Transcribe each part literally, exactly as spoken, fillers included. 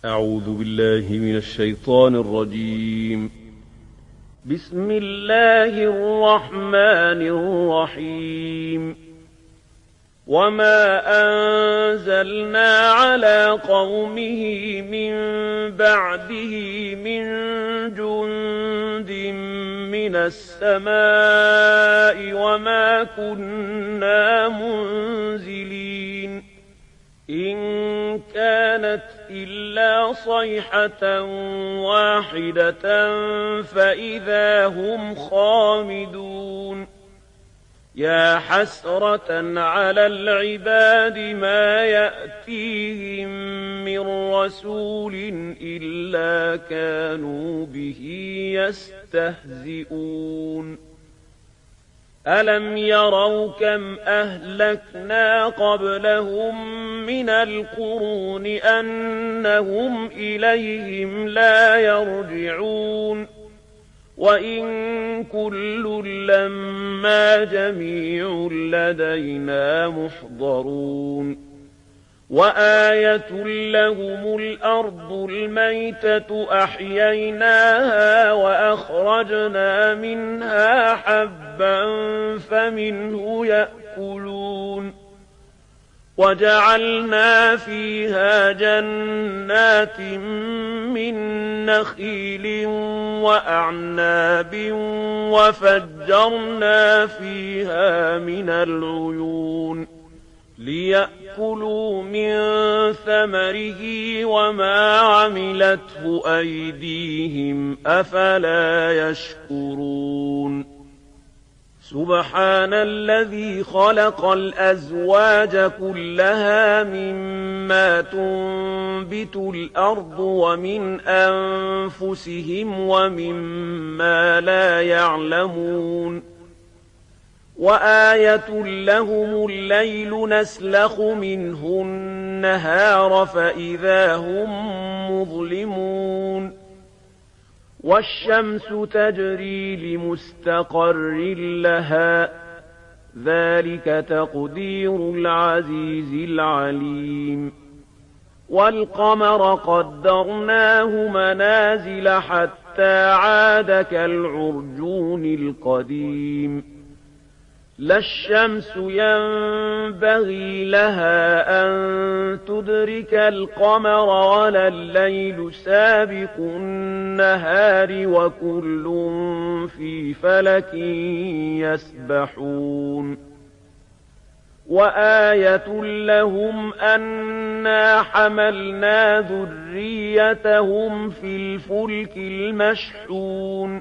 أعوذ بالله من الشيطان الرجيم. بسم الله الرحمن الرحيم. وما أنزلنا على قومه من بعده من جند من السماء وما كنا منزلين إن كانت إلا صيحة واحدة فإذا هم خامدون. يا حسرة على العباد ما يأتيهم من رسول إلا كانوا به يستهزئون. ألم يروا كم أهلكنا قبلهم من القرون أنهم إليهم لا يرجعون وإن كل لما جميع لدينا محضرون. وآية لهم الأرض الميتة أحييناها وأخرجنا منها حبا فمنه يأكلون وجعلنا فيها جنات من نخيل وأعناب وفجرنا فيها من العيون ليأكلوا من ثمره وما عملته أيديهم أفلا يشكرون. سبحان الذي خلق الأزواج كلها مما تنبت الأرض ومن أنفسهم ومما لا يعلمون. وآية لهم الليل نسلخ منه النهار فإذا هم مظلمون. والشمس تجري لمستقر لها ذلك تقدير العزيز العليم. والقمر قدرناه منازل حتى عاد كالعرجون القديم. لا الشمس ينبغي لها أن تدرك القمر ولا الليل سابق النهار وكل في فلك يسبحون. وآية لهم أنا حملنا ذريتهم في الفلك المشحون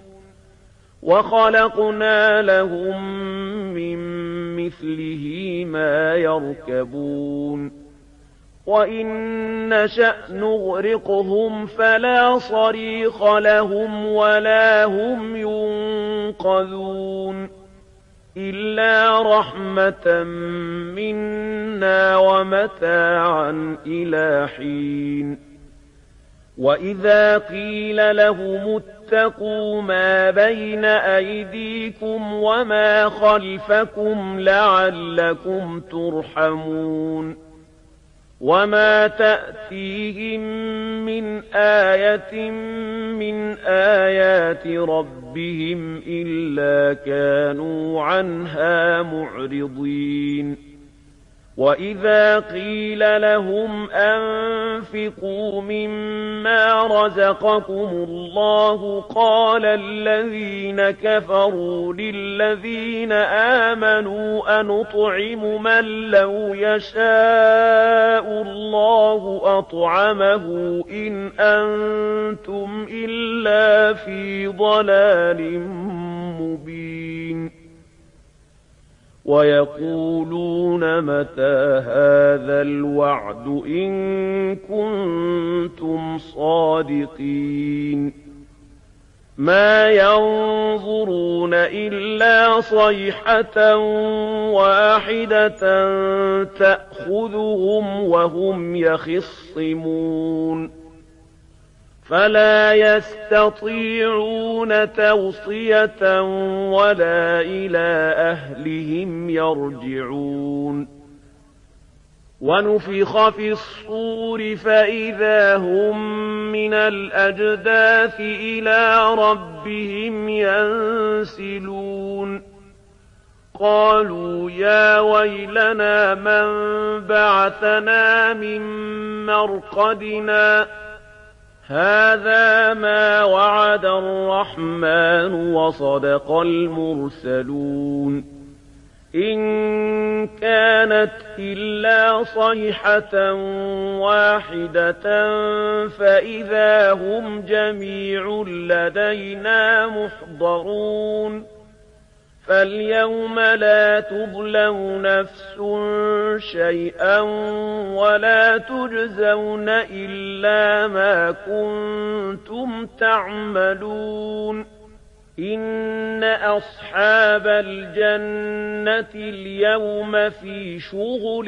وخلقنا لهم من مثله ما يركبون. وإن نشأ نغرقهم فلا صريخ لهم ولا هم ينقذون إلا رحمة منا ومتاعا إلى حين. وإذا قيل لهم اتقوا ما بين أيديكم وما خلفكم لعلكم ترحمون. وما تأتيهم من آية من آيات ربهم إلا كانوا عنها معرضين. وإذا قيل لهم أنفقوا مما رزقكم الله قال الذين كفروا للذين آمنوا أنطعم من لو يشاء الله أطعمه إن أنتم إلا في ضلال مبين. ويقولون متى هذا الوعد إن كنتم صادقين. ما ينظرون إلا صيحة واحدة تأخذهم وهم يخصمون فلا يستطيعون توصية ولا إلى أهلهم يرجعون وَنُفِخَ فِي الصُّورِ فَإِذَا هُم مِّنَ الْأَجْدَاثِ إِلَىٰ رَبِّهِمْ يَنسِلُونَ قَالُوا يَا وَيْلَنَا مَن بَعَثَنَا مِن مَّرْقَدِنَا هَٰذَا مَا وَعَدَ الرَّحْمَٰنُ وَصَدَقَ الْمُرْسَلُونَ إِن كَانَتْ إِلَّا صَيْحَةً وَاحِدَةً فَإِذَا هُمْ جَمِيعٌ لَّدَيْنَا مُحْضَرُونَ فَالْيَوْمَ لَا تُظْلَمُ نَفْسٌ شَيْئًا وَلَا تُجْزَوْنَ إِلَّا مَا كُنتُمْ تَعْمَلُونَ إِنَّ أَصْحَابَ الْجَنَّةِ الْيَوْمَ فِي شُغُلٍ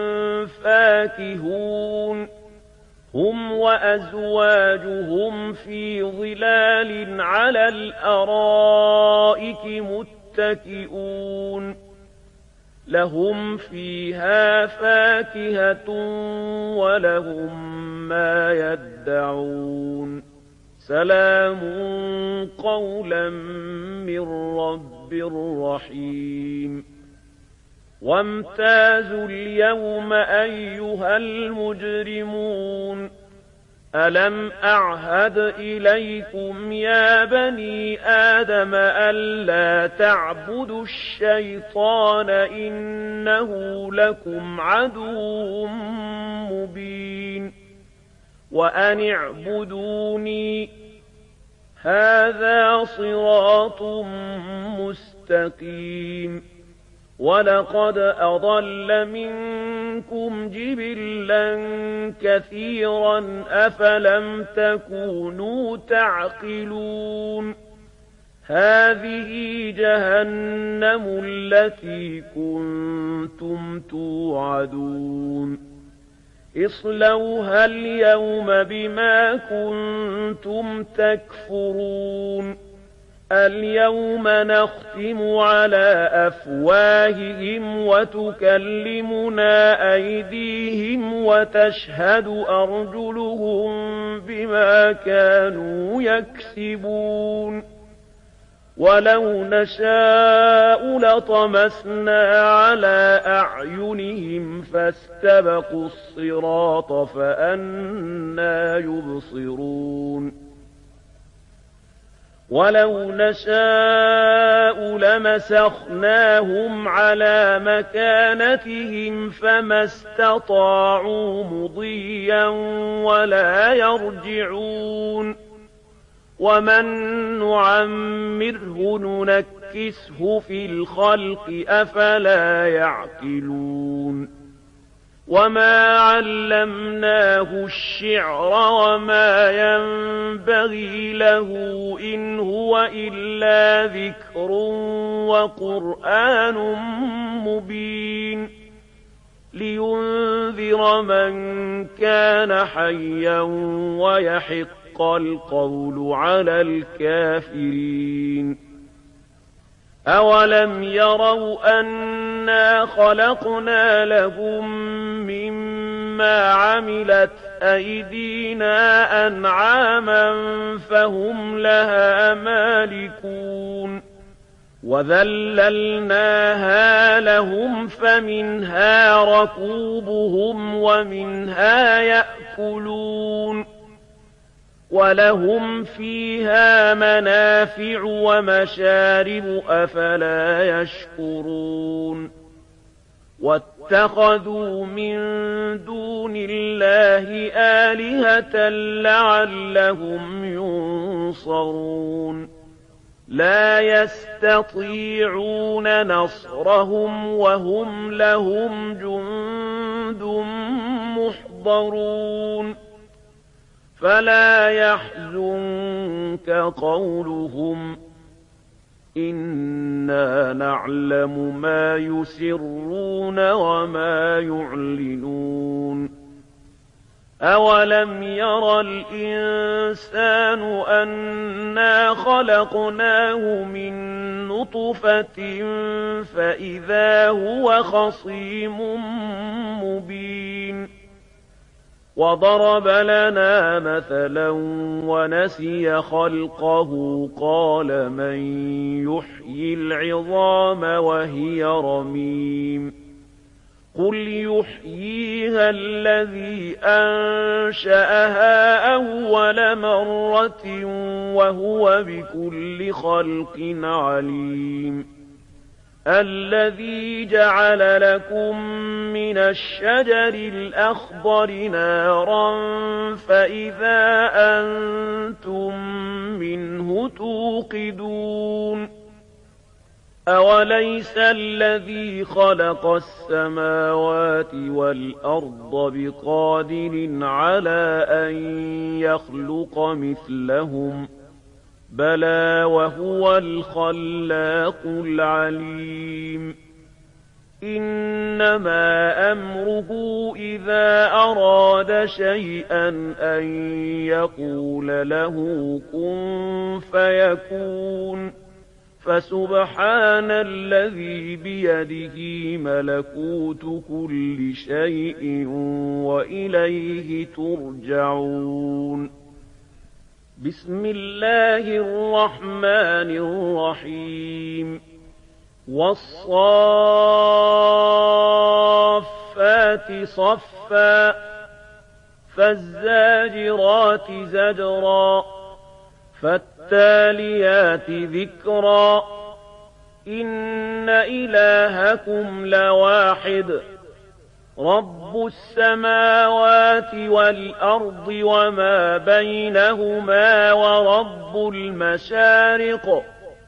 فَاكِهُونَ هُمْ وَأَزْوَاجُهُمْ فِي ظِلَالٍ عَلَى الْأَرَائِكِ مُتَّكِئُونَ لَهُمْ فِيهَا فَاكِهَةٌ وَلَهُم مَّا يَدَّعُونَ سَلَامٌ قَوْلًا مِّن رَّبٍّ رَّحِيمٍ وَامْتَازُوا الْيَوْمَ أَيُّهَا الْمُجْرِمُونَ أَلَمْ أَعْهَدْ إِلَيْكُمْ يَا بَنِي آدَمَ أَلَّا تَعْبُدُوا الشَّيْطَانَ إِنَّهُ لَكُمْ عَدُوٌّ مُّبِينٌ وَأَنِ اعْبُدُونِي هَٰذَا صِرَاطٌ مُّسْتَقِيمٌ وَلَقَدْ أَضَلَّ مِنكُمْ جِبِلًّا كَثِيرًا أَفَلَمْ تَكُونُوا تَعْقِلُونَ هَٰذِهِ جَهَنَّمُ الَّتِي كُنتُمْ تُوعَدُونَ اصْلَوْهَا الْيَوْمَ بِمَا كُنتُمْ تَكْفُرُونَ الْيَوْمَ نَخْتِمُ عَلَىٰ أَفْوَاهِهِمْ وَتُكَلِّمُنَا أَيْدِيهِمْ وَتَشْهَدُ أَرْجُلُهُم بِمَا كَانُوا يَكْسِبُونَ وَلَوْ نَشَاءُ لَطَمَسْنَا عَلَىٰ أَعْيُنِهِمْ فَاسْتَبَقُوا الصِّرَاطَ فَأَنَّىٰ يُبْصِرُونَ وَلَوْ نَشَاءُ لَمَسَخْنَاهُمْ عَلَىٰ مَكَانَتِهِمْ فَمَا اسْتَطَاعُوا مُضِيًّا وَلَا يَرْجِعُونَ وَمَن نُّعَمِّرْهُ نُنَكِّسْهُ فِي الْخَلْقِ ۖ أَفَلَا يَعْقِلُونَ وَمَا عَلَّمْنَاهُ الشِّعْرَ وَمَا يَنبَغِي لَهُ ۖ إِنْ هُوَ إِلَّا ذِكْرٌ وَقُرْآنٌ مُّبِينٌ لِّيُنذِرَ مَن كَانَ حَيًّا وَيَحِقَّ الْقَوْلُ عَلَى الْكَافِرِينَ أَوَلَمْ يَرَوْا أَنَّا خَلَقْنَا لَهُم مِّمَّا عَمِلَتْ أَيْدِينَا أَنْعَامًا فَهُمْ لَهَا مَالِكُونَ وَذَلَّلْنَاهَا لَهُمْ فَمِنْهَا رَكُوبُهُمْ وَمِنْهَا يَأْكُلُونَ وَلَهُمْ فِيهَا مَنَافِعُ وَمَشَارِبُ أَفَلَا يَشْكُرُونَ وَاتَّخَذُوا مِن دُونِ اللَّهِ آلِهَةً لَّعَلَّهُمْ يُنصَرُونَ لَا يَسْتَطِيعُونَ نَصْرَهُمْ وَهُمْ لَهُمْ جُندٌ مُّحْضَرُونَ فَلَا يَحْزُنكَ قَوْلُهُمْ إِنَّا نَعْلَمُ مَا يُسِرُّونَ وَمَا يُعْلِنُونَ أَوَلَمْ يَرَ الْإِنسَانُ أَنَّا خَلَقْنَاهُ مِن نُّطْفَةٍ فَإِذَا هُوَ خَصِيمٌ مُّبِينٌ وَضَرَبَ لَنَا مَثَلًا وَنَسِيَ خَلْقَهُ قَالَ مَن يُحْيِي الْعِظَامَ وَهِيَ رَمِيمٌ قُلْ يُحْيِيهَا الَّذِي أَنشَأَهَا أَوَّلَ مَرَّةٍ وَهُوَ بِكُلِّ خَلْقٍ عَلِيمٌ الَّذِي جَعَلَ لَكُم مِّنَ الشَّجَرِ الْأَخْضَرِ نَارًا فَإِذَا أَنتُم مِّنْهُ تُوقِدُونَ أَوَلَيْسَ الَّذِي خَلَقَ السَّمَاوَاتِ وَالْأَرْضَ بِقَادِرٍ عَلَىٰ أَن يَخْلُقَ مِثْلَهُم ۚ بَلَىٰ وَهُوَ الْخَلَّاقُ الْعَلِيمُ إِنَّمَا أَمْرُهُ إِذَا أَرَادَ شَيْئًا أَن يَقُولَ لَهُ كُن فَيَكُونُ فَسُبْحَانَ الَّذِي بِيَدِهِ مَلَكُوتُ كُلِّ شَيْءٍ وَإِلَيْهِ تُرْجَعُونَ بِسْمِ اللَّهِ الرَّحْمَٰنِ الرَّحِيمِ وَالصَّافَّاتِ صَفًّا فَالزَّاجِرَاتِ زَجْرًا فَالتَّالِيَاتِ ذِكْرًا إِنَّ إِلَٰهَكُمْ لَوَاحِدٌ رَبُّ السَّمَاوَاتِ وَالْأَرْضِ وَمَا بَيْنَهُمَا وَرَبُّ الْمَشَارِقِ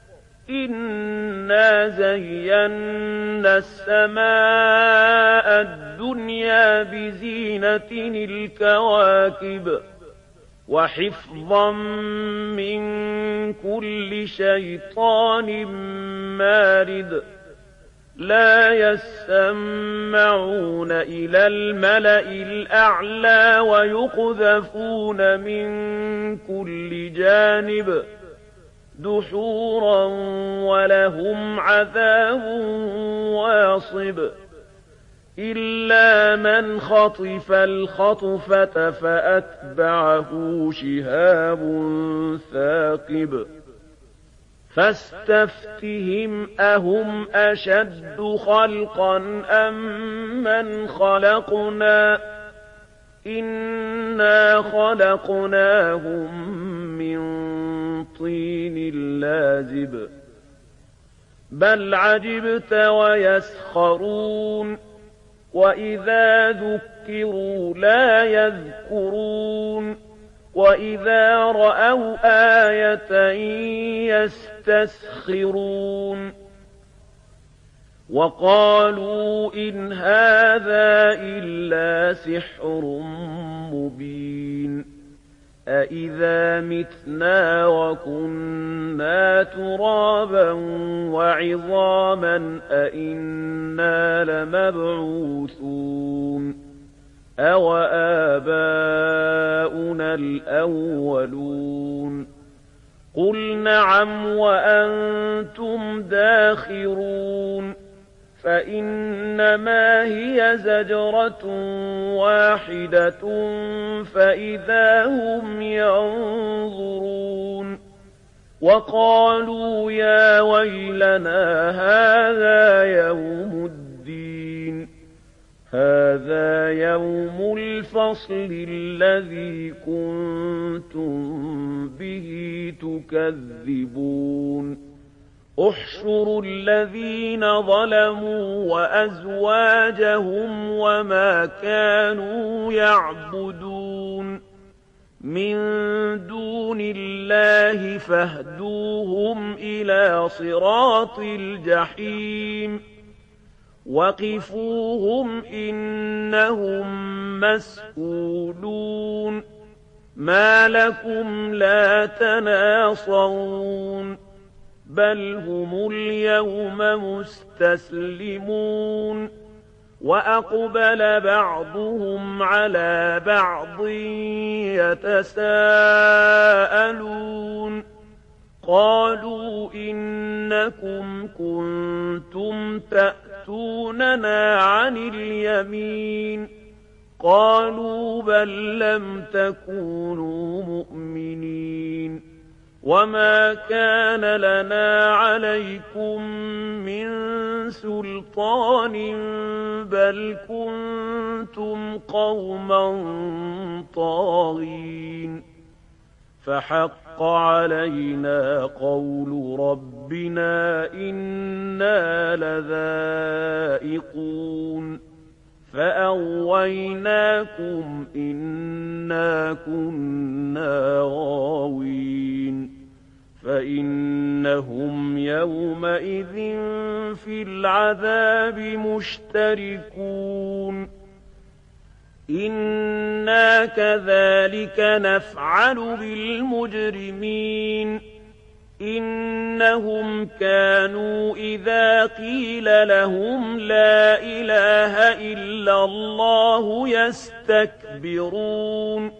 إِنَّا زَيَّنَّا السَّمَاءَ الدُّنْيَا بِزِينَةٍ الْكَوَاكِبِ وَحِفْظًا مِّن كُلِّ شَيْطَانٍ مَّارِدٍ لَّا يَسَّمَّعُونَ إِلَى الْمَلَإِ الْأَعْلَىٰ وَيُقْذَفُونَ مِن كُلِّ جَانِبٍ دُحُورًا وَلَهُمْ عَذَابٌ وَاصِبٌ إِلَّا مَنْ خَطِفَ الْخَطْفَةَ فَأَتْبَعَهُ شِهَابٌ ثَاقِبٌ فَاسْتَفْتِهِمْ أَهُمْ أَشَدُّ خَلْقًا أَم مَّنْ خَلَقْنَا إِنَّا خَلَقْنَاهُم مِّن طِينٍ لَّازِبٍ بَلْ عَجِبْتَ وَيَسْخَرُونَ وَإِذَا ذُكِّرُوا لَا يَذْكُرُونَ وَإِذَا رَأَوْا آيَةً يَسْتَسْخِرُونَ وَقَالُوا إِنْ هَٰذَا إِلَّا سِحْرٌ مُّبِينٌ أَإِذَا مِتْنَا وَكُنَّا تُرَابًا وَعِظَامًا أَإِنَّا لَمَبْعُوثُونَ أَوَآبَاؤُنَا الْأَوَّلُونَ قُلْ نَعَمْ وَأَنتُمْ دَاخِرُونَ فَإِنَّمَا هِيَ زَجْرَةٌ وَاحِدَةٌ فَإِذَا هُمْ يَنظُرُونَ وَقَالُوا يَا وَيْلَنَا هَٰذَا يَوْمُ الدِّينِ هَٰذَا يَوْمُ الْفَصْلِ الَّذِي كُنتُم بِهِ تُكَذِّبُونَ احشروا الذين ظلموا وأزواجهم وما كانوا يعبدون من دون الله فاهدوهم إلى صراط الجحيم وقفوهم إنهم مسئولون ما لكم لا تناصرون بل هم اليوم مستسلمون وأقبل بعضهم على بعض يتساءلون قالوا إنكم كنتم تأتوننا عن اليمين قالوا بل لم تكونوا مؤمنين وما كان لنا عليكم من سلطان بل كنتم قوما طاغين فحق علينا قول ربنا إنا لذائقون فأغويناكم إنا كنا غاوين فإنهم يومئذ في العذاب مشتركون إنا كذلك نفعل بالمجرمين إنهم كانوا إذا قيل لهم لا إله إلا الله يستكبرون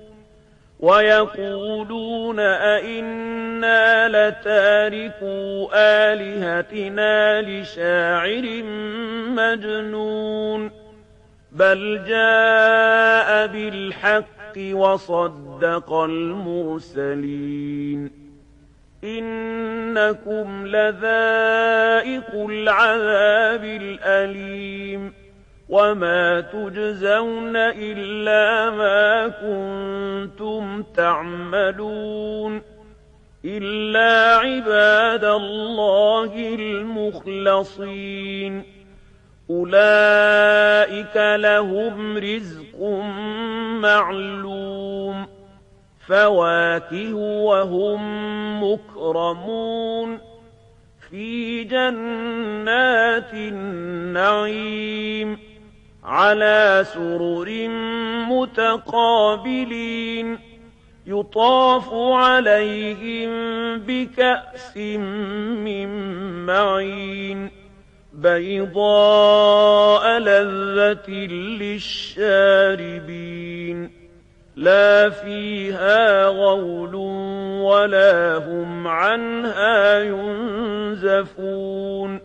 ويقولون أئنا لتاركو آلهتنا لشاعر مجنون بل جاء بالحق وصدق المرسلين إنكم لذائق العذاب الأليم وما تجزون إلا ما كنتم تعملون إلا عباد الله المخلصين أولئك لهم رزق معلوم فواكه وهم مكرمون في جنات النعيم على سرر متقابلين يطاف عليهم بكأس من معين بيضاء لذة للشاربين لا فيها غول ولا هم عنها ينزفون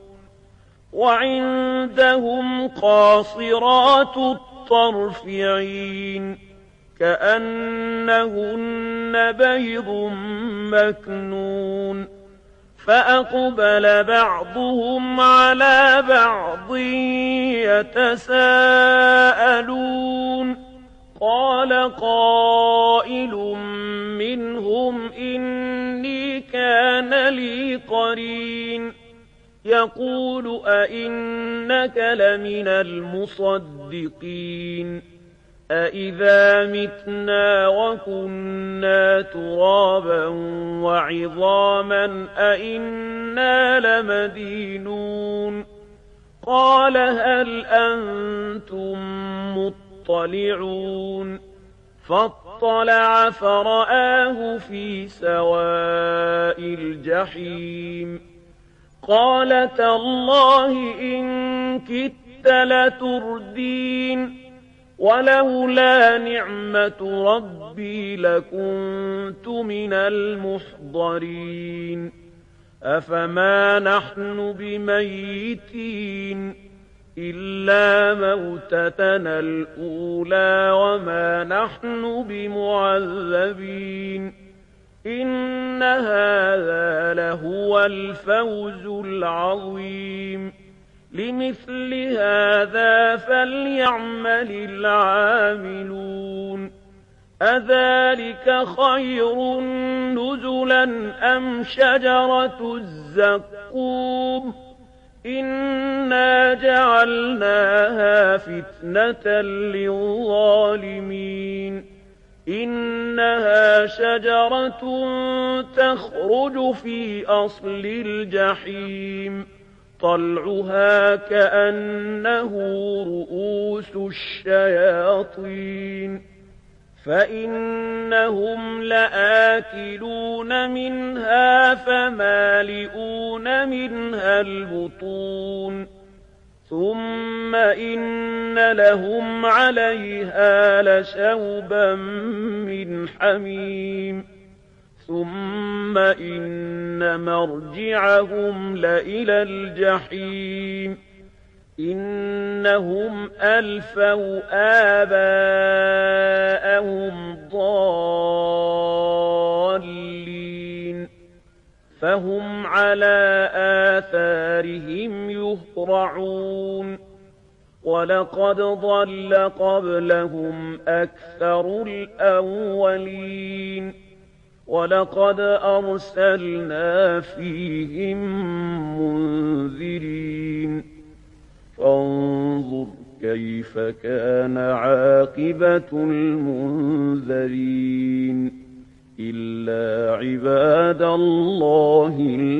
وعندهم قاصرات الطرف عين كأنهن بيض مكنون فأقبل بعضهم على بعض يتساءلون قال قائل منهم إني كان لي قرين يقول أئنك لمن المصدقين أئذا متنا وكنا ترابا وعظاما أئنا لمدينون قال هل أنتم مطلعون فاطلع فرآه في سواء الجحيم قال تالله إن كدت لتردين ولولا نعمة ربي لكنت من المحضرين أفما نحن بميتين إلا موتتنا الأولى وما نحن بمعذبين إن هذا لهو الفوز العظيم لمثل هذا فليعمل العاملون أذلك خير نزلا أم شجرة الزقوم إنا جعلناها فتنة للظالمين إنها شجرة تخرج في أصل الجحيم طلعها كأنه رؤوس الشياطين فإنهم لآكلون منها فمالئون منها البطون ثم إن لهم عليها لشوبا من حميم ثم إن مرجعهم لإلى الجحيم إنهم ألفوا آباءهم ضالين فهم على آثارهم يهرعون ولقد ضل قبلهم أكثر الأولين ولقد أرسلنا فيهم منذرين فانظر كيف كان عاقبة المنذرين إلا عباد الله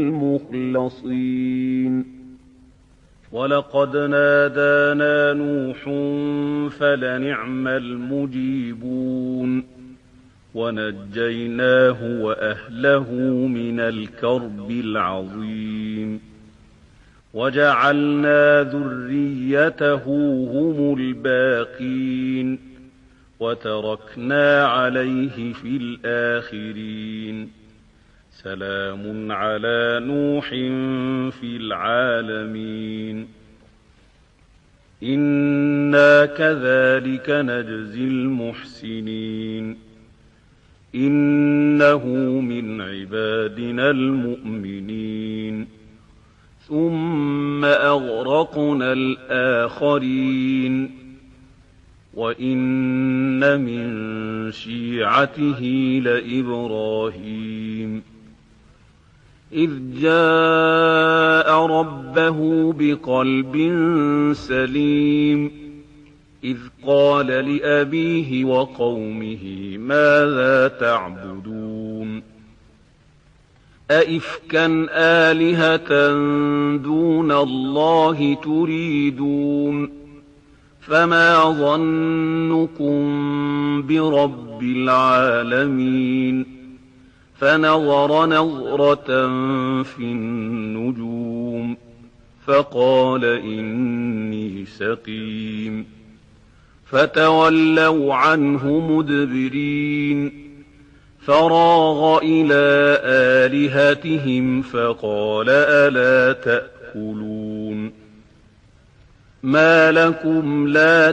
المخلصين ولقد نادانا نوح فلنعم المجيبون ونجيناه وأهله من الكرب العظيم وجعلنا ذريته هم الباقين وتركنا عليه في الآخرين سلام على نوح في العالمين إنا كذلك نجزي المحسنين إنه من عبادنا المؤمنين ثم أغرقنا الآخرين وإن من شيعته لإبراهيم إذ جاء ربه بقلب سليم إذ قال لأبيه وقومه ماذا تعبدون أئفكا آلهة دون الله تريدون فما ظنكم برب العالمين فنظر نظرة في النجوم فقال إني سقيم فتولوا عنه مدبرين فراغ إلى آلهتهم فقال ألا تأكلون ما لكم لا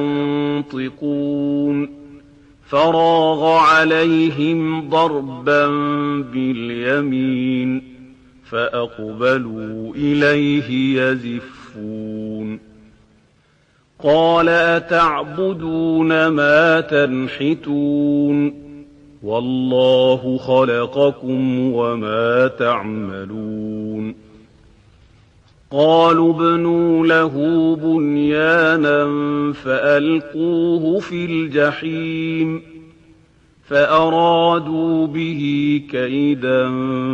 تنطقون فراغ عليهم ضربا باليمين فأقبلوا إليه يزفون قال أتعبدون ما تنحتون والله خلقكم وما تعملون قالوا ابنوا له بنيانا فألقوه في الجحيم فأرادوا به كيدا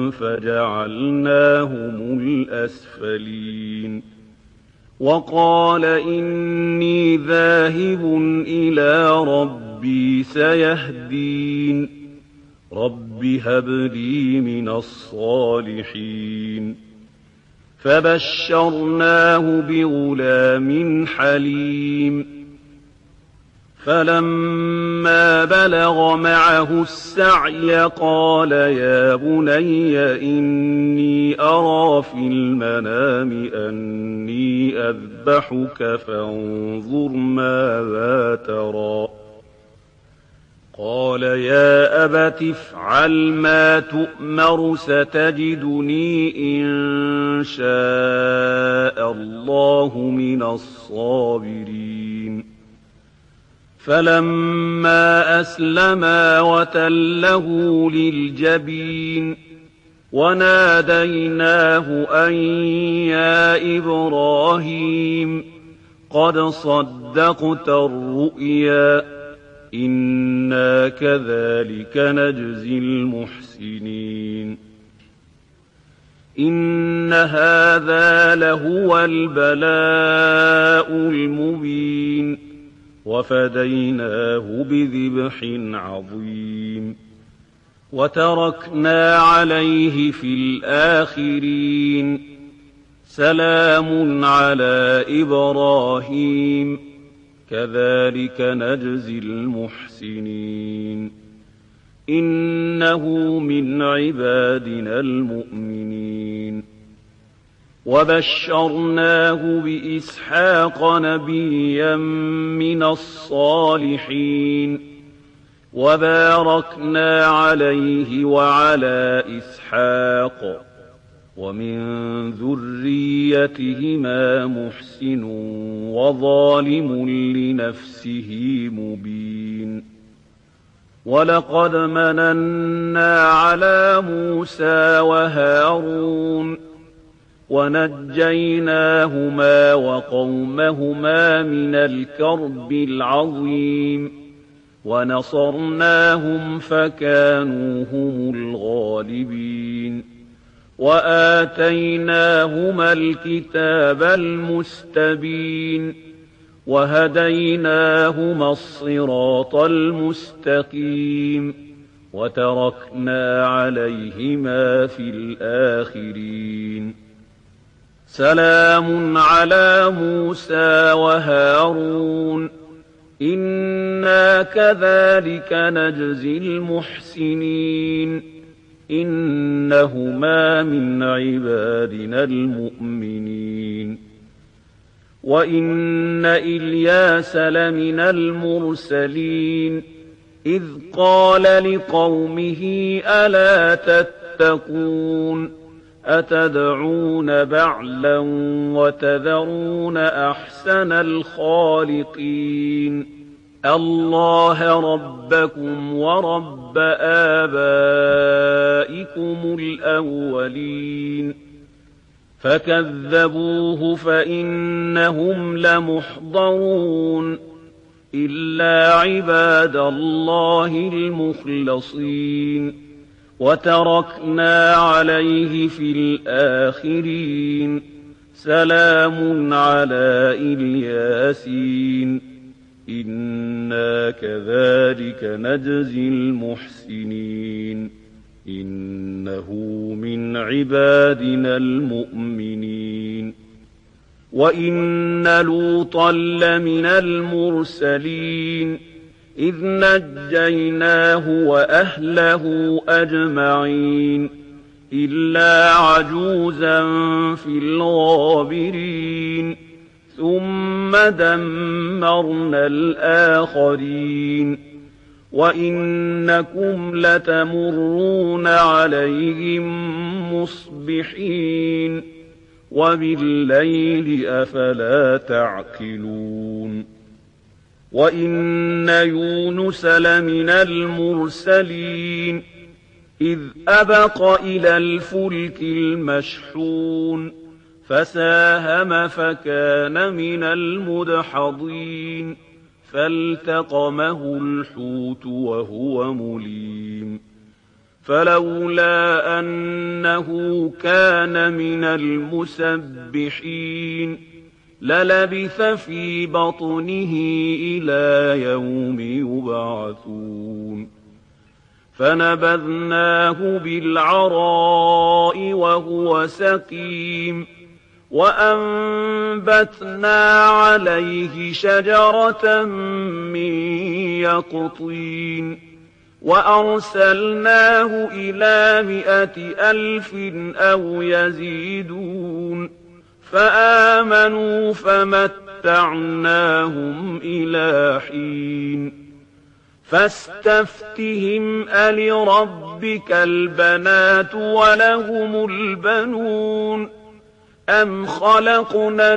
فجعلناهم الأسفلين وقال إني ذاهب إلى ربي سيهدين رب هب لي من الصالحين فبشرناه بغلام حليم فلما بلغ معه السعي قال يا بني إني أرى في المنام أني أذبحك فانظر ماذا ترى قال يا أبت افعل ما تؤمر ستجدني إن شاء الله من الصابرين فلما أسلما وتله للجبين وناديناه أن يا إبراهيم قد صدقت الرؤيا إنا كذلك نجزي المحسنين إن هذا لهو البلاء المبين وفديناه بذبح عظيم وتركنا عليه في الآخرين سلام على إبراهيم كذلك نجزي المحسنين إنه من عبادنا المؤمنين وبشرناه بإسحاق نبيا من الصالحين وباركنا عليه وعلى إسحاق ومن ذريتهما محسن وظالم لنفسه مبين ولقد مننا على موسى وهارون ونجيناهما وقومهما من الكرب العظيم ونصرناهم فكانوا هم الغالبين وآتيناهما الكتاب المستبين وهديناهما الصراط المستقيم وتركنا عليهما في الآخرين سلام على موسى وهارون إنا كذلك نجزي المحسنين إنهما من عبادنا المؤمنين وإن إلياس لمن المرسلين إذ قال لقومه ألا تتقون أتدعون بعلا وتذرون أحسن الخالقين الله ربكم ورب آبائكم الأولين فكذبوه فإنهم لمحضرون إلا عباد الله المخلصين وتركنا عليه في الآخرين سلام على الياسين إنا كذلك نجزي المحسنين إنه من عبادنا المؤمنين وإن لوطا لمن المرسلين إذ نجيناه وأهله أجمعين إلا عجوزا في الغابرين ثم دمرنا الآخرين وإنكم لتمرون عليهم مصبحين وبالليل أفلا تعقلون وإن يونس لمن المرسلين إذ أبق إلى الفلك المشحون فساهم فكان من المدحضين فالتقمه الحوت وهو مليم فلولا أنه كان من المسبحين للبث في بطنه إلى يوم يبعثون فنبذناه بالعراء وهو سقيم وأنبتنا عليه شجرة من يقطين وأرسلناه إلى مائة ألف أو يزيدون فآمنوا فمتعناهم إلى حين فاستفتهم ألربك البنات ولهم البنون أم خلقنا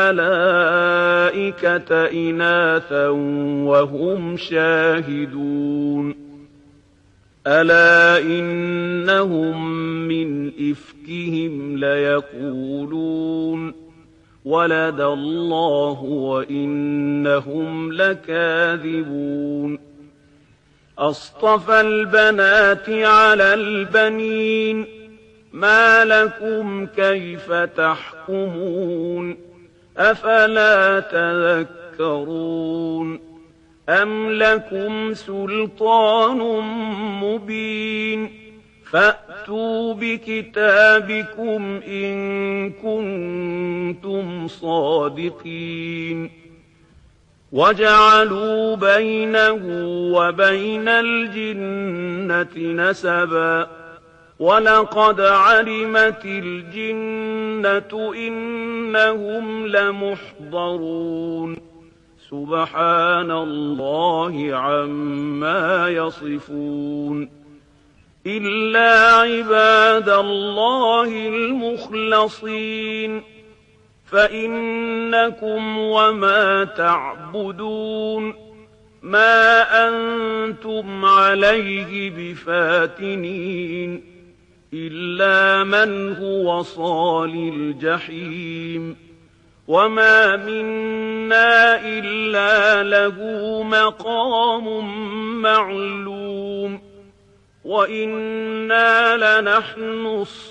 الملائكة إناثا وهم شاهدون ألا إنهم من إفكهم ليقولون ولد الله وإنهم لكاذبون أصطفى البنات على البنين ما لكم كيف تحكمون أفلا تذكرون أم لكم سلطان مبين فأتوا فَأْتُوا بِكِتَابِكُمْ إِن كُنتُمْ صَادِقِينَ وَجَعَلُوا بَيْنَهُ وَبَيْنَ الْجِنَّةِ نَسَبًا وَلَقَدْ عَلِمَتِ الْجِنَّةُ إِنَّهُمْ لَمُحْضَرُونَ سُبْحَانَ اللَّهِ عَمَّا يَصِفُونَ إِلَّا عِبَادَ اللَّهِ الْمُخْلَصِينَ فَإِنَّكُمْ وَمَا تَعْبُدُونَ مَا أَنتُمْ عَلَيْهِ بِفَاتِنِينَ إِلَّا مَنْ هُوَ صَالِ الْجَحِيمِ وَمَا مِنَّا إِلَّا لَهُ مَقَامٌ مَّعْلُومٌ وَإِنَّا لَنَحْنُ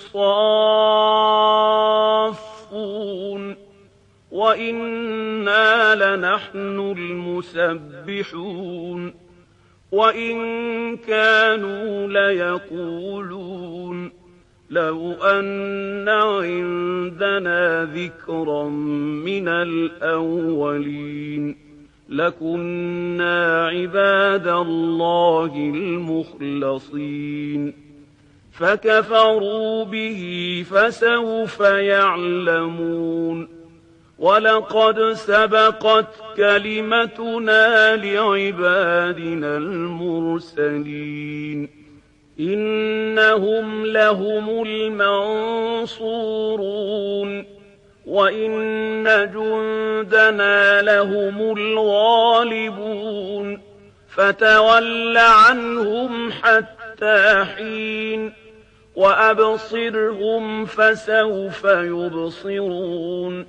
الصَّافُّونَ وَإِنَّا لَنَحْنُ الْمُسَبِّحُونَ وَإِن كَانُوا لَيَقُولُونَ لَوْ أَنَّ عِندَنَا ذِكْرًا مِّنَ الْأَوَّلِينَ لَكُنَّا عِبَادَ اللَّهِ الْمُخْلَصِينَ فَكَفَرُوا بِهِ فَسَوْفَ يَعْلَمُونَ وَلَقَدْ سَبَقَتْ كَلِمَتُنَا لِعِبَادِنَا الْمُرْسَلِينَ إِنَّهُمْ لَهُمُ الْمَنصُورُونَ وَإِنَّ جُندَنَا لَهُمُ الْغَالِبُونَ فَتَوَلَّ عَنْهُمْ حَتَّىٰ حِينٍ وَأَبْصِرْهُمْ فَسَوْفَ يُبْصِرُونَ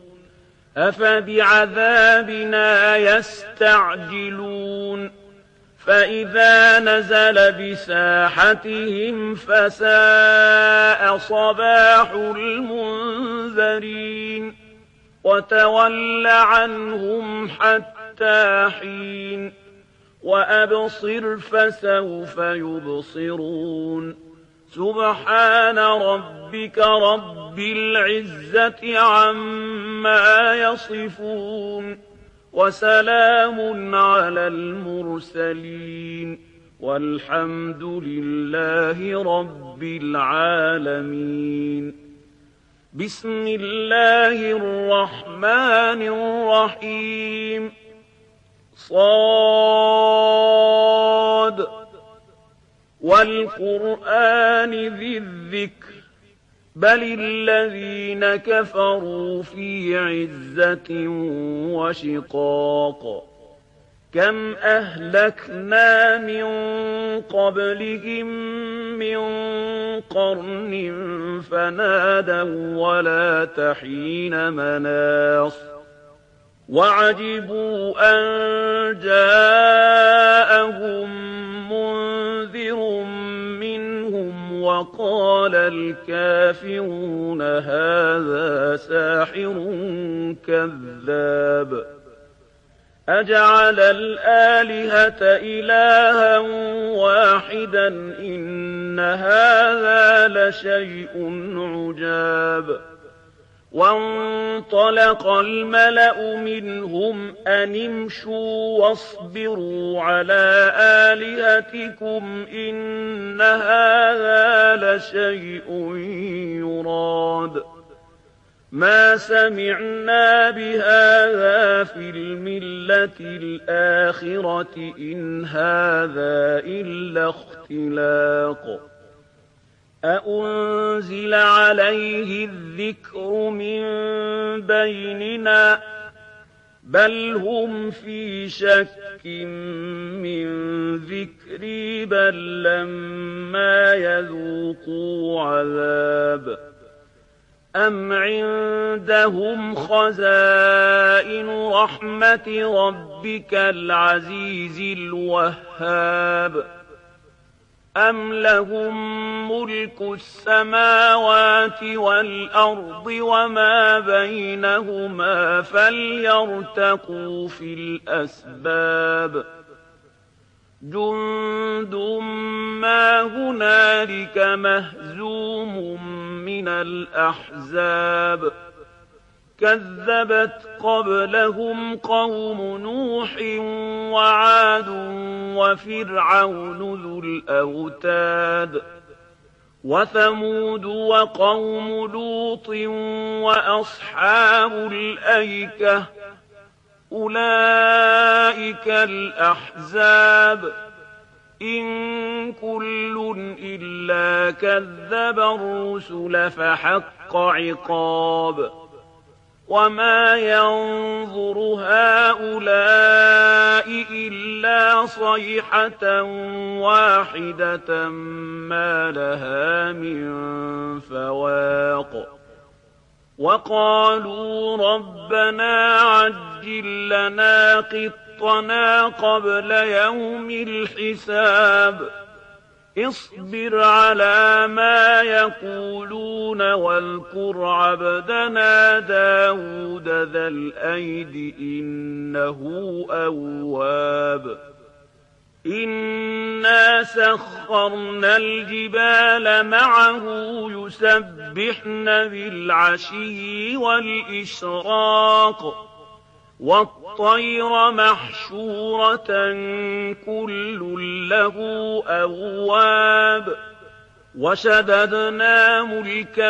أَفَبِعَذَابِنَا يَسْتَعْجِلُونَ فَإِذَا نَزَلَ بِسَاحَتِهِمْ فَسَاءَ صَبَاحُ الْمُنذَرِينَ وَتَوَلَّ عَنْهُمْ حَتَّىٰ حِينٍ وَأَبْصِرْ فَسَوْفَ يُبْصِرُونَ سُبْحَانَ رَبِّكَ رَبِّ الْعِزَّةِ عَمَّا يَصِفُونَ وَسَلَامٌ عَلَى الْمُرْسَلِينَ وَالْحَمْدُ لِلَّهِ رَبِّ الْعَالَمِينَ بِسْمِ اللَّهِ الرَّحْمَٰنِ الرَّحِيمِ صاد وَالْقُرْآنِ ذِي الذِّكْرِ بَلِ الَّذِينَ كَفَرُوا فِي عِزَّةٍ وَشِقَاقٍ كَمْ أَهْلَكْنَا مِن قَبْلِهِم مِّن قَرْنٍ فَنَادَوا وَلَاتَ حِينَ مَنَاصٍ وَعَجِبُوا أَن جَاءَهُم مُّنذِرٌ مِّنْهُمْ وَقَالَ الْكَافِرُونَ هَٰذَا سَاحِرٌ كَذَّابٌ أَجَعَلَ الْآلِهَةَ إِلَٰهًا وَاحِدًا إِنَّ هَٰذَا لَشَيْءٌ عُجَابٌ وَانطَلَقَ الْمَلَأُ مِنْهُمْ أَنِ امْشُوا وَاصْبِرُوا عَلَىٰ آلِهَتِكُمْ إِنَّ هَٰذَا لَشَيْءٌ يُرَادُ مَا سَمِعْنَا بِهَٰذَا فِي الْمِلَّةِ الْآخِرَةِ إِنْ هَٰذَا إِلَّا اخْتِلَاقٌ أَأُنزِلَ عَلَيْهِ الذِّكْرُ مِن بَيْنِنَا بَلْ هُمْ فِي شَكٍّ مِّن ذِكْرِي بَل لَّمَّا يَذُوقُوا عَذَابِ أَمْ عِندَهُمْ خَزَائِنُ رَحْمَةِ رَبِّكَ الْعَزِيزِ الْوَهَّابِ أَمْ لَهُم مُّلْكُ السَّمَاوَاتِ وَالْأَرْضِ وَمَا بَيْنَهُمَا فَلْيَرْتَقُوا فِي الْأَسْبَابِ جُندٌ مَّا هنالك مهزوم من الأحزاب كذبت قبلهم قوم نوح وعاد وفرعون ذو الأوتاد وثمود وقوم لوط وأصحاب الأيكة أولئك الأحزاب إن كل إلا كذب الرسل فحق عقاب وما ينظر هؤلاء إلا صيحة واحدة ما لها من فواق وقالوا ربنا عجل لنا قطنا قبل يوم الحساب اصبر على ما يقولون واذكر عبدنا داود ذا الأيد إنه أواب إنا سخرنا الجبال معه يسبحن بالعشي والإشراق والطير محشورة كل له أواب وشددنا ملكه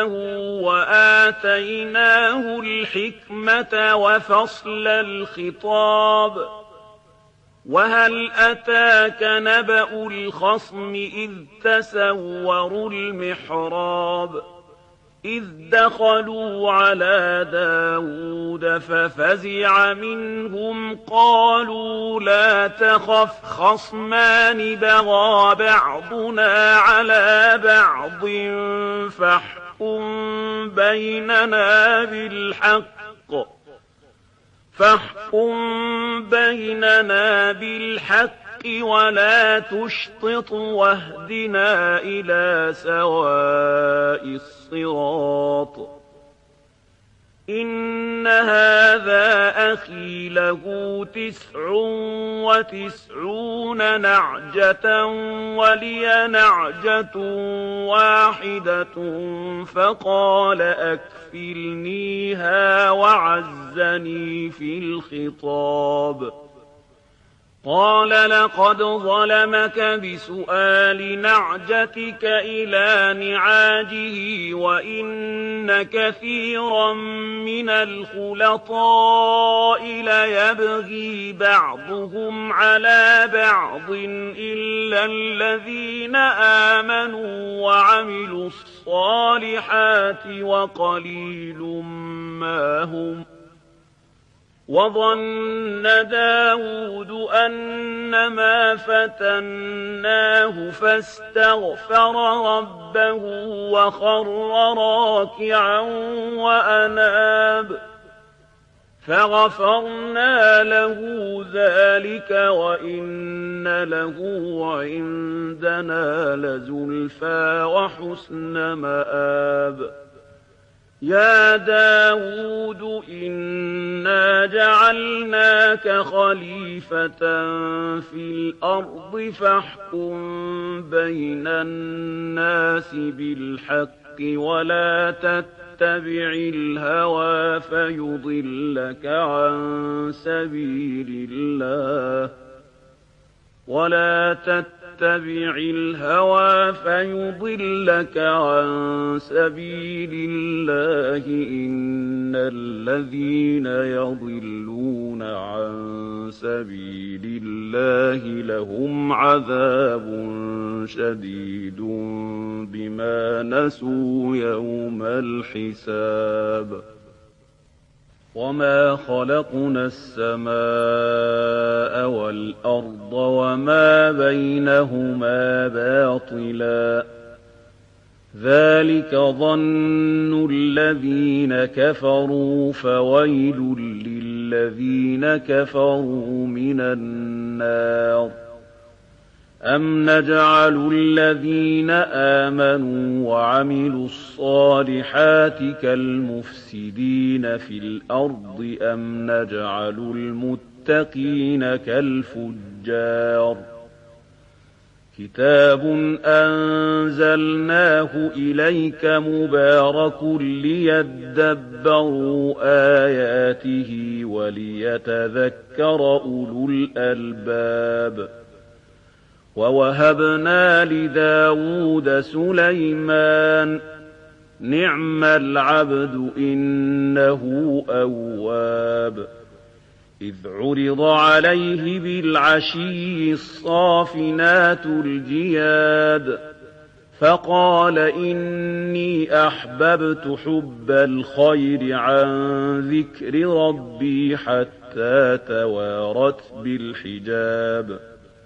وآتيناه الحكمة وفصل الخطاب وهل أتاك نبأ الخصم إذ تسوروا المحراب إذ دخلوا على داود ففزع منهم قالوا لا تخف خصمان بغى بعضنا على بعض فاحكم بيننا بالحق فاحكم بيننا بالحق ولا تشطط واهدنا إلى سواء الصراط إن هذا أخي له تسع وتسعون نعجة ولي نعجة واحدة فقال أكفلنيها وعزني في الخطاب قال لقد ظلمك بسؤال نعجتك إلى نعاجه وإن كثيرا من الخلطاء ليبغي بعضهم على بعض إلا الذين آمنوا وعملوا الصالحات وقليل ما هم وظن داود أنما فتناه فاستغفر ربه وخر راكعا وأناب فغفرنا له ذلك وإن له عندنا لزلفى وحسن مآب يا داود إنا جعلناك خليفة في الأرض فاحكم بين الناس بالحق ولا تتبع الهوى فيضلك عن سبيل الله ولا تتبع اتبع الهوى فيضلك عن سبيل الله إن الذين يضلون عن سبيل الله لهم عذاب شديد بما نسوا يوم الحساب وما خلقنا السماء والأرض وما بينهما باطلا ذلك ظن الذين كفروا فويل للذين كفروا من النار أم نجعل الذين آمنوا وعملوا الصالحات كالمفسدين في الأرض أم نجعل المتقين كالفجار كتاب أنزلناه إليك مبارك ليدبروا آياته وليتذكر أولو الألباب. ووهبنا لداود سليمان نعم العبد إنه أواب. إذ عرض عليه بالعشي الصافنات الجياد فقال إني أحببت حب الخير عن ذكر ربي حتى توارت بالحجاب.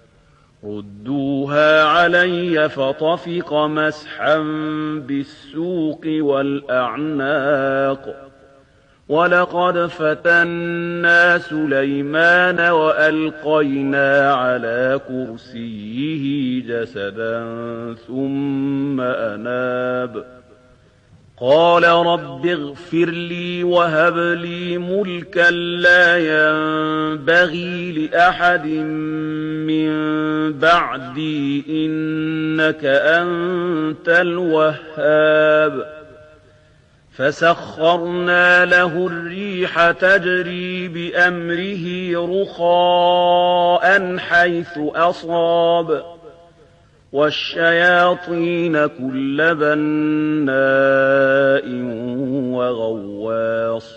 ردوها علي فطفق مسحا بالسوق والأعناق. ولقد فتنا سليمان وألقينا على كرسيه جسدا ثم أناب. قال رب اغفر لي وهب لي ملكا لا ينبغي لأحد من بعدي إنك أنت الوهاب. فسخرنا له الريح تجري بأمره رخاء حيث أصاب والشياطين كل بناء وغواص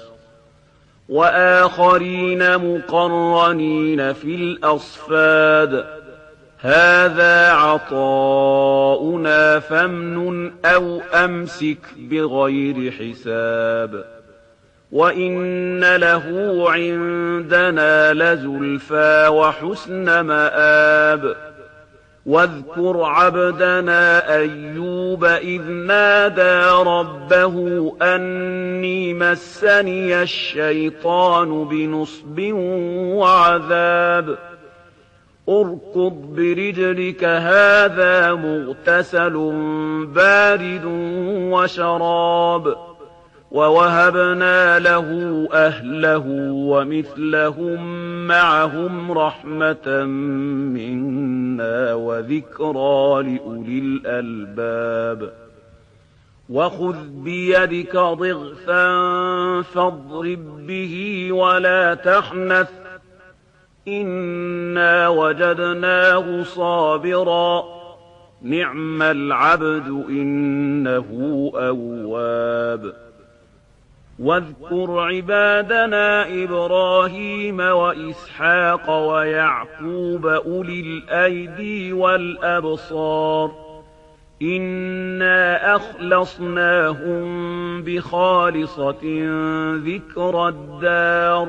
وآخرين مقرنين في الأصفاد. هذا عطاؤنا فامنن أو أمسك بغير حساب. وإن له عندنا لزلفى وحسن مآب. واذكر عبدنا أيوب إذ نادى ربه أني مسني الشيطان بنصب وعذاب. اركض برجلك هذا مغتسل بارد وشراب. ووهبنا له أهله ومثلهم معهم رحمة منا وذكرى لأولي الألباب. وخذ بيدك ضغثا فاضرب به ولا تحنث إنا وجدناه صابرا نعم العبد إنه أواب. واذكر عبادنا إبراهيم وإسحاق ويعقوب أولي الأيدي والأبصار إنا أخلصناهم بخالصة ذكر الدار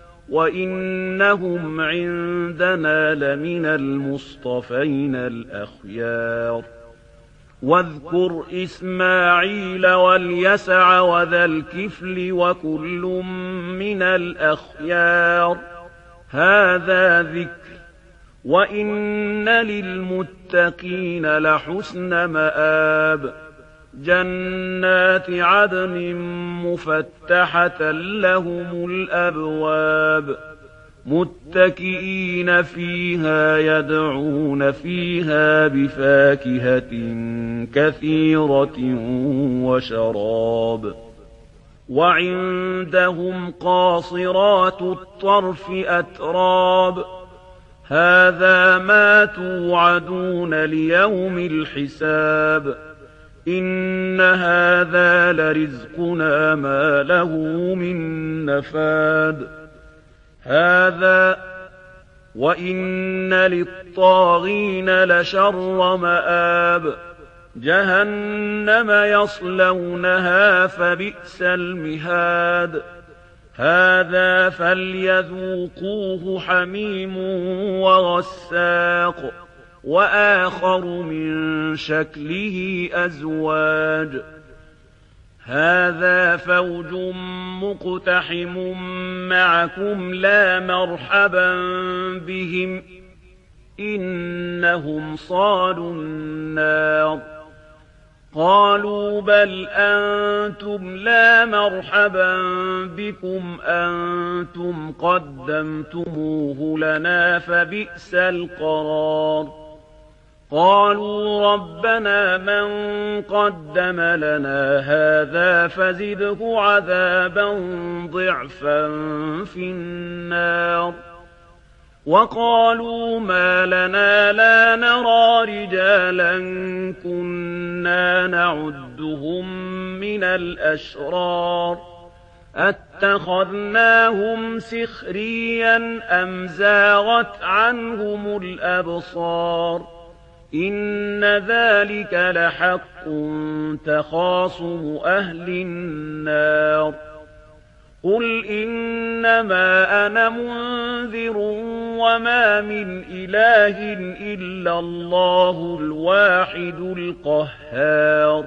وإنهم عندنا لمن المصطفين الأخيار. واذكر إسماعيل واليسع وذا الكفل وكل من الأخيار. هذا ذكر وإن للمتقين لحسن مآب. جنات عدن مفتحة لهم الأبواب متكئين فيها يدعون فيها بفاكهة كثيرة وشراب. وعندهم قاصرات الطرف أتراب. هذا ما توعدون ليوم الحساب. إن هذا لرزقنا ما له من نفاد. هذا وإن للطاغين لشر مآب. جهنم يصلونها فبئس المهاد. هذا فليذوقوه حميم وغساق وآخر من شكله أزواج. هذا فوج مقتحم معكم لا مرحبا بهم إنهم صالوا النار. قالوا بل أنتم لا مرحبا بكم أنتم قدمتموه لنا فبئس القرار. قالوا ربنا من قدم لنا هذا فزده عذابا ضعفا في النار وقالوا ما لنا لا نرى رجالا كنا نعدهم من الأشرار أتخذناهم سخريا أم زاغت عنهم الأبصار إن ذلك لحق تخاصم أهل النار قل إنما أنا منذر وما من إله إلا الله الواحد القهار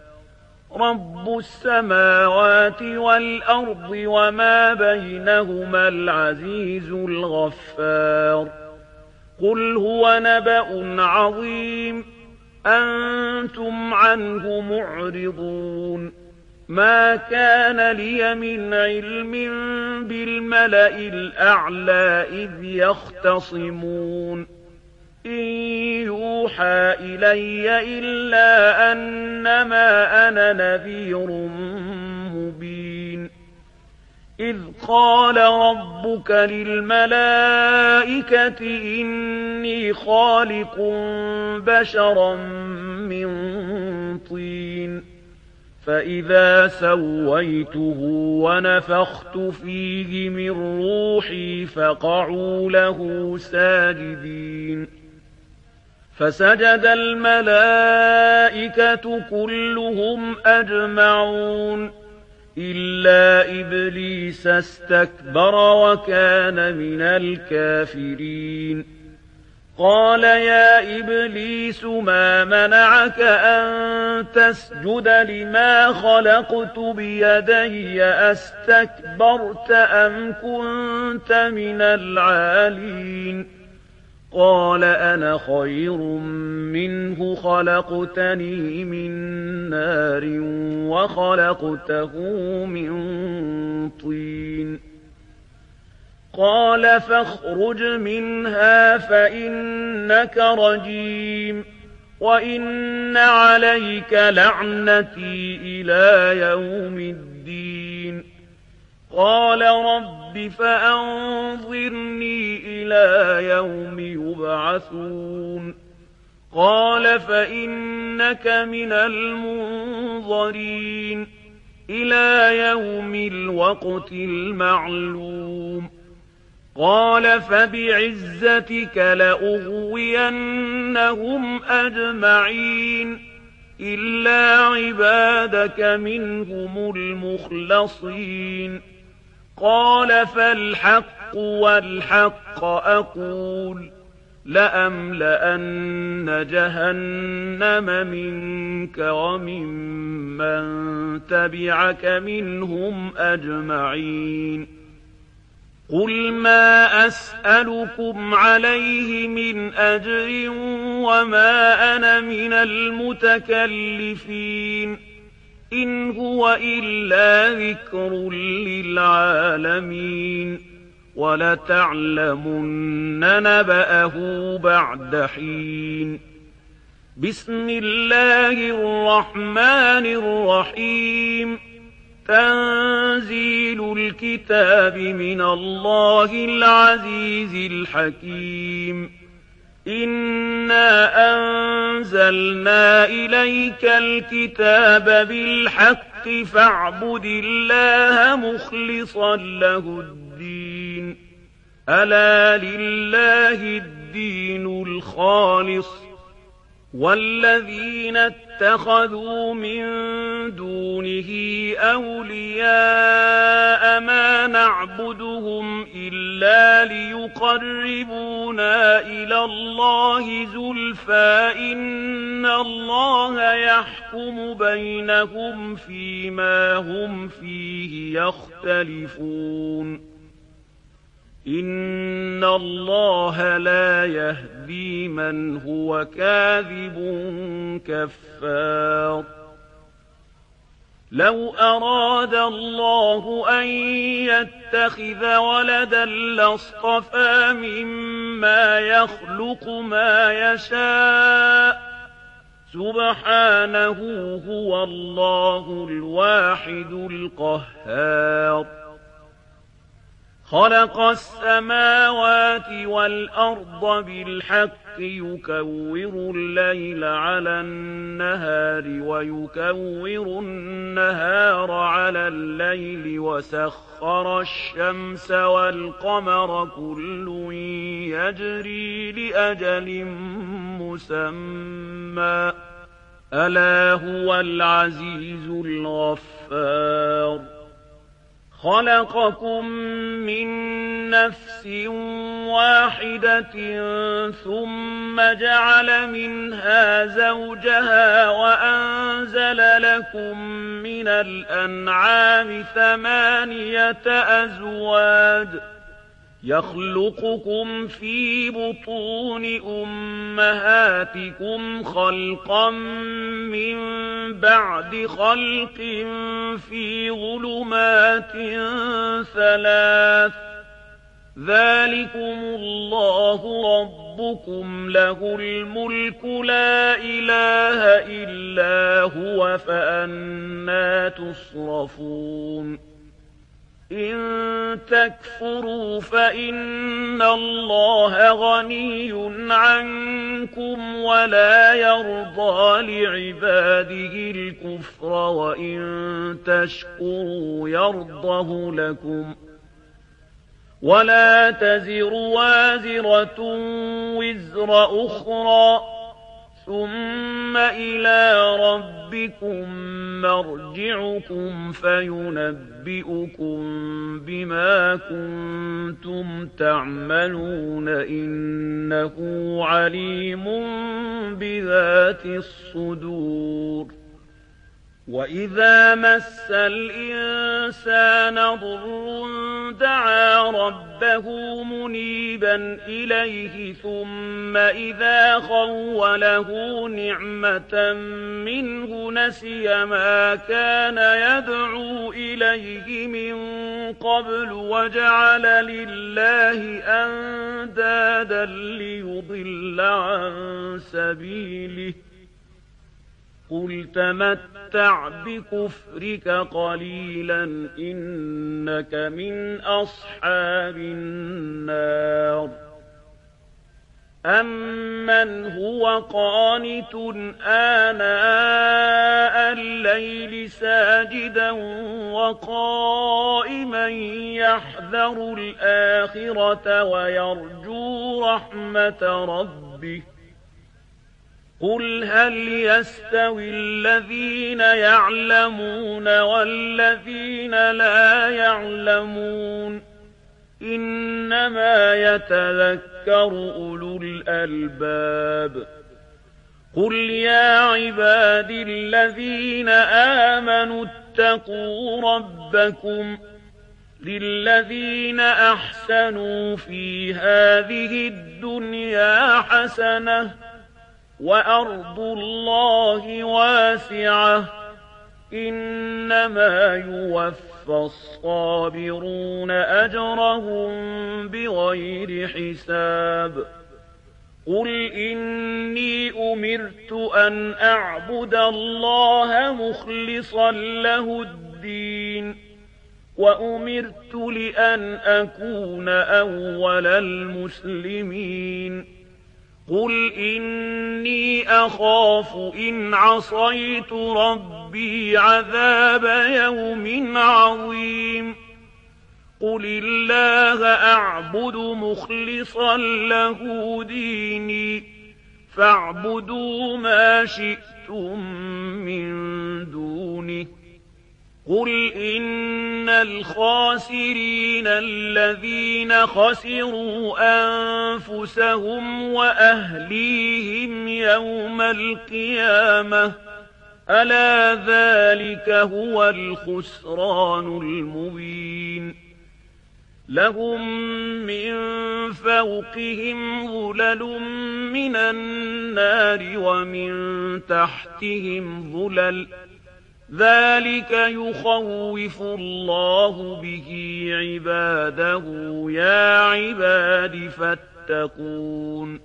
رب السماوات والأرض وما بينهما العزيز الغفار قل هو نبأ عظيم أنتم عنه معرضون ما كان لي من علم بالملأ الأعلى إذ يختصمون إن يوحى إلي إلا أنما أنا نذير مبين إذ قال ربك للملائكة إني خالق بشرا من طين فإذا سويته ونفخت فيه من روحي فقعوا له ساجدين فسجد الملائكة كلهم أجمعون إلا إبليس استكبر وكان من الكافرين قال يا إبليس ما منعك أن تسجد لما خلقت بيدي أستكبرت أم كنت من العالين قال أنا خير منه خلقتني من نار وخلقته من طين قال فاخرج منها فإنك رجيم وإن عليك لعنتي إلى يوم الدين قال رب فأنظرني إلى يوم يبعثون قال فإنك من المنظرين إلى يوم الوقت المعلوم قال فبعزتك لأغوينهم أجمعين إلا عبادك منهم المخلصين قال فالحق والحق أقول لأملأن جهنم منك وممن تبعك منهم أجمعين قل ما أسألكم عليه من أجر وما أنا من المتكلفين إن هو إلا ذكر للعالمين ولتعلمن نبأه بعد حين بسم الله الرحمن الرحيم تنزيل الكتاب من الله العزيز الحكيم إنا أنزلنا إليك الكتاب بالحق فاعبد الله مخلصا له الدين ألا لله الدين الخالص والذين اتخذوا من دونه أولياء ما نعبدهم إلا ليقربونا إلى الله زلفى إن الله يحكم بينهم فيما هم فيه يختلفون إن الله لا يهدي من هو كاذب كفار لو أراد الله أن يتخذ ولدا لاصطفى مما يخلق ما يشاء سبحانه هو الله الواحد القهار خلق السماوات والأرض بالحق يكور الليل على النهار ويكور النهار على الليل وسخر الشمس والقمر كل يجري لأجل مسمى ألا هو العزيز الغفار خلقكم من نفس واحدة ثم جعل منها زوجها وأنزل لكم من الأنعام ثمانية أزواج يخلقكم في بطون أمهاتكم خلقا من بعد خلق في ظلمات ثلاث ذلكم الله ربكم له الملك لا إله إلا هو فأنى تصرفون إن تكفروا فإن الله غني عنكم ولا يرضى لعباده الكفر وإن تشكروا يرضه لكم ولا تزر وازرة وزر أخرى ثم إلى ربكم مرجعكم فينبئكم بما كنتم تعملون إنه عليم بذات الصدور وإذا مس الإنسان ضر دعا ربه منيبا إليه ثم إذا خوله نعمة منه نسي ما كان يدعو إليه من قبل وجعل لله أندادا ليضل عن سبيله قل تمتع بكفرك قليلا إنك من أصحاب النار أمن هو قانت آناء الليل ساجدا وقائما يحذر الآخرة ويرجو رحمة ربه قل هل يستوي الذين يعلمون والذين لا يعلمون إنما يتذكر أولو الألباب قل يا عبادي الذين آمنوا اتقوا ربكم للذين أحسنوا في هذه الدنيا حسنة وأرض الله واسعة إنما يوفى الصابرون أجرهم بغير حساب قل إني أمرت أن أعبد الله مخلصا له الدين وأمرت لأن أكون أول المسلمين قل إني أخاف إن عصيت ربي عذاب يوم عظيم قل الله أعبد مخلصا له ديني فاعبدوا ما شئتم من دونه قل إن الخاسرين الذين خسروا أنفسهم وأهليهم يوم القيامة ألا ذلك هو الخسران المبين لهم من فوقهم ظلل من النار ومن تحتهم ظلل ذلك يخوف الله به عباده يا عباد فاتقون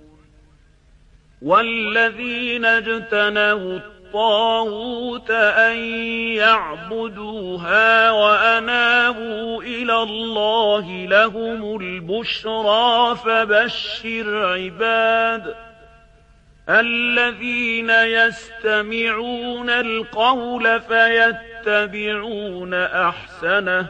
والذين اجتنبوا الطاغوت أن يعبدوها وأنابوا إلى الله لهم البشرى فبشر عباد الذين يستمعون القول فيتبعون أحسنه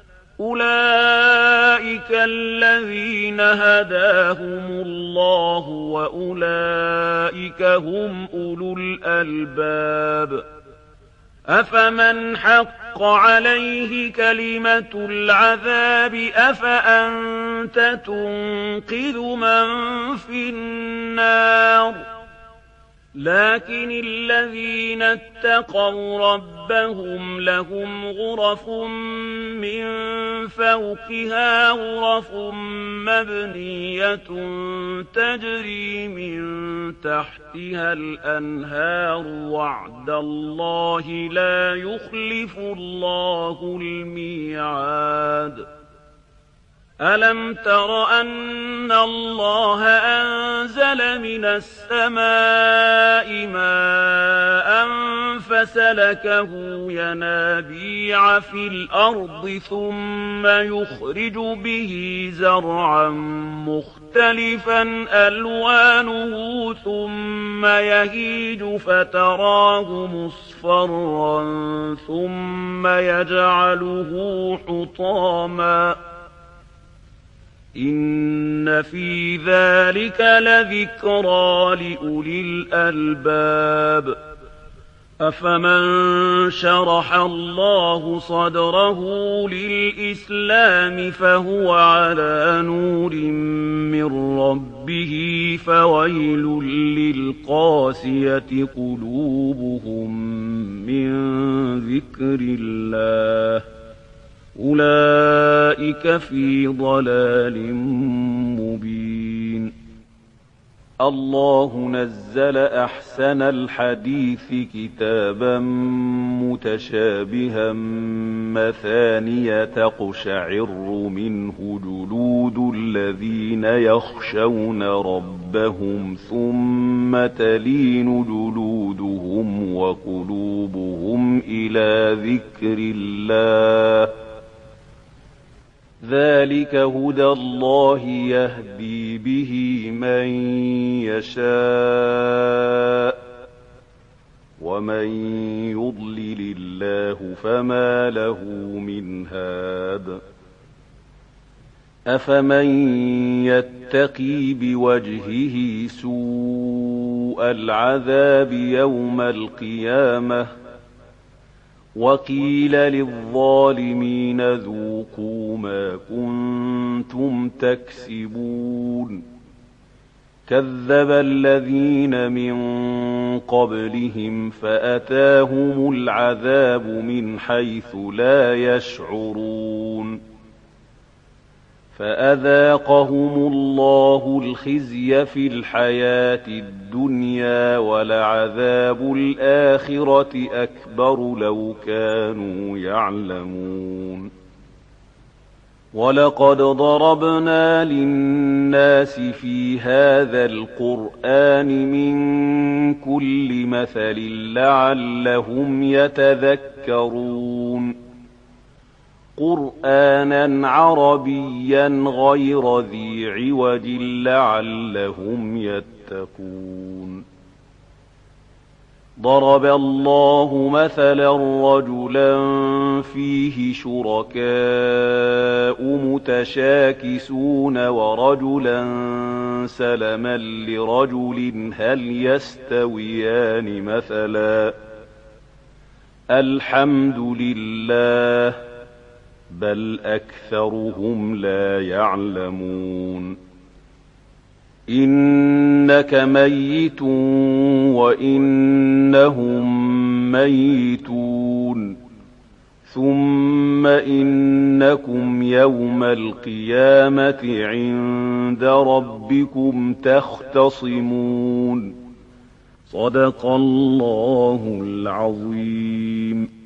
أولئك الذين هداهم الله وأولئك هم أولو الألباب أفمن حق عليه كلمة العذاب أفأنت تنقذ من في النار لكن الذين اتقوا ربهم لهم غرف من فوقها غرف مبنية تجري من تحتها الأنهار وعد الله لا يخلف الله الميعاد ألم تر أن الله أنزل من السماء ماء فسلكه ينابيع في الأرض ثم يخرج به زرعا مختلفا ألوانه ثم يهيج فتراه مصفرا ثم يجعله حطاما إن في ذلك لذكرى لأولي الألباب أفمن شرح الله صدره للإسلام فهو على نور من ربه فويل للقاسية قلوبهم من ذكر الله أولئك في ضلال مبين الله نزل أحسن الحديث كتابا متشابها مثانية تقشعر منه جلود الذين يخشون ربهم ثم تلين جلودهم وقلوبهم إلى ذكر الله ذلك هدى الله يهدي به من يشاء ومن يضلل الله فما له من هاد أفمن يتقي بوجهه سوء العذاب يوم القيامة وقيل للظالمين ذوقوا ما كنتم تكسبون كذب الذين من قبلهم فأتاهم العذاب من حيث لا يشعرون فأذاقهم الله الخزي في الحياة الدنيا ولعذاب الآخرة أكبر لو كانوا يعلمون ولقد ضربنا للناس في هذا القرآن من كل مثل لعلهم يتذكرون قرآنا عربيا غير ذي عوج لعلهم يتقون ضرب الله مثلا رجلا فيه شركاء متشاكسون ورجلا سلما لرجل هل يستويان مثلا الحمد لله بل أكثرهم لا يعلمون إنك ميت وإنهم ميتون ثم إنكم يوم القيامة عند ربكم تختصمون صدق الله العظيم.